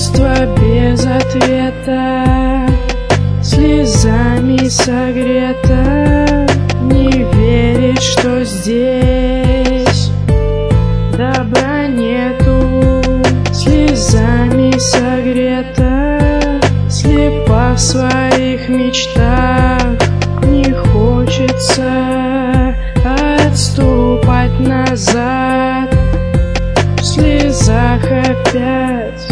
Чувство без ответа, слезами согрета, не верит, что здесь добра нету. Слезами согрета, слепа в своих мечтах, не хочется отступать назад. В слезах опять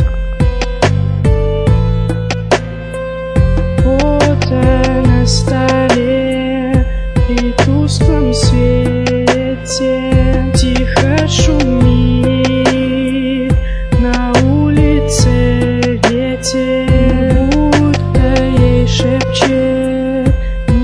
фото на столе при тусклом свете, тихо шумит на улице ветер, будто ей шепчет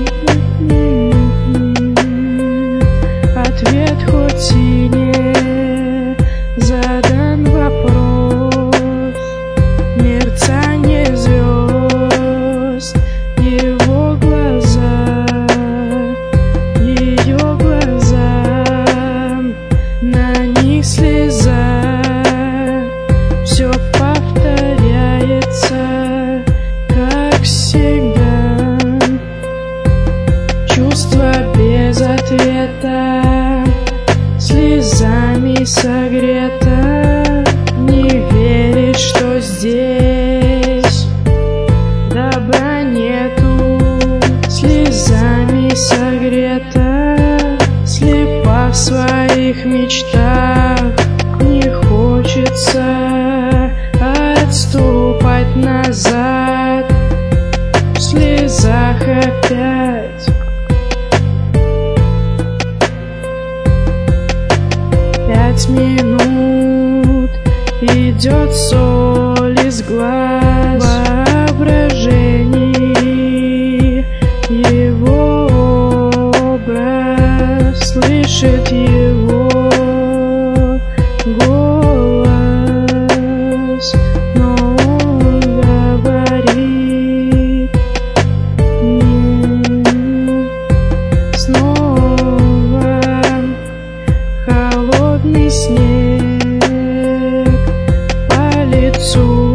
ответ хоть и не задан вопрос. Мерцание звезд, его глаза, ее глаза, на них слеза. Все повторяется, как всегда. Чувство без ответа, слезами согрета, не верит, что здесь добра нету. Слезами согрета, слепа в своих мечтах, не хочется отступать назад. В слезах опять 5 минут идет соль из глаз, воображений его образ, слышит его голос, но он говорит нет. Снова холодный снег по лицу.